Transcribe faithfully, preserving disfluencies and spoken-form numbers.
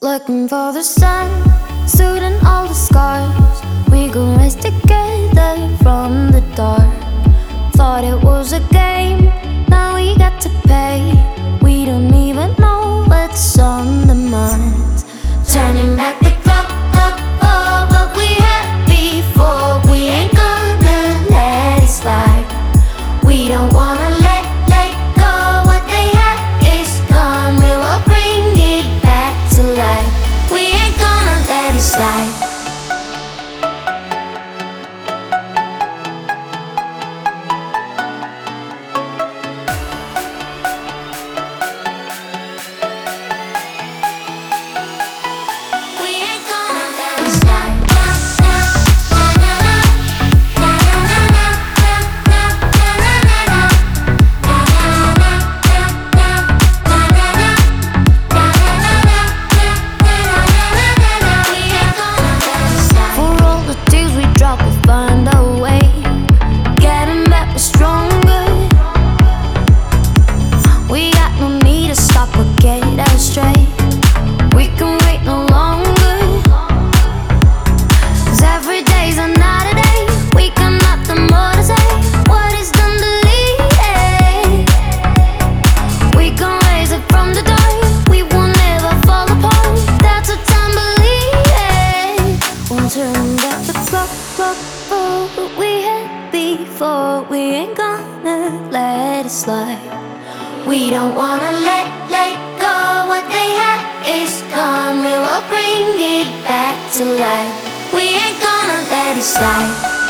Looking for the sun, suiting all the scars. We gon' rise together from the dark. Thought it was a game, now we got to pay. We don't even know what's on the minds. Turning back the clock, clock, oh, what we had before. We ain't gonna let it slide. We don't wanna let, let go. What they had is gone. We will bring it back to life. We ain't gonna let it slide. Find a way, getting better, stronger. We got no need to stop or get us straight. We can wait no longer, 'cause every day's another day. We got nothing more to say. What is done believe? We can raise it from the dark. We will never fall apart. That's what time believe. Won't turn back the clock, clock. For what we had before, we ain't gonna let it slide. We don't wanna let, let go. What they had is gone. We will bring it back to life. We ain't gonna let it slide.